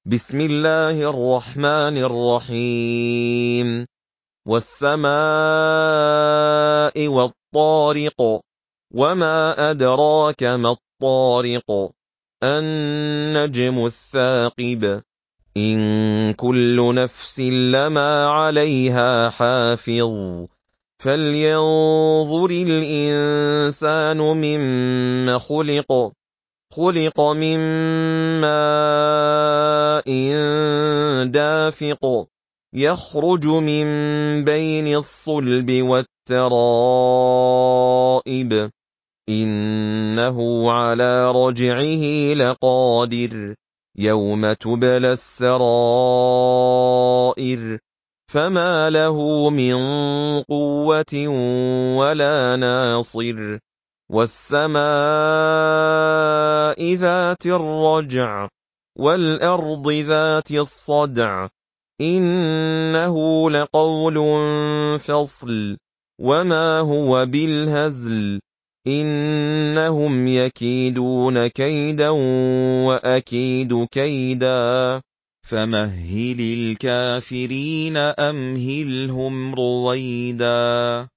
بسم الله الرحمن الرحيم. والسماء والطارق، وما أدراك ما الطارق، النجم الثاقب. إن كل نفس لما عليها حافظ، فلينظر الإنسان مما خلق من ماء دافق، يخرج من بين الصلب والترائب، إنه على رجعه لقادر، يوم تبلى السرائر، فما له من قوة ولا ناصر. والسماء ذات الرجع، والأرض ذات الصدع، إنه لقول فصل، وما هو بالهزل، إنهم يكيدون كيدا وأكيد كيدا، فمهل الكافرين أمهلهم رويدا.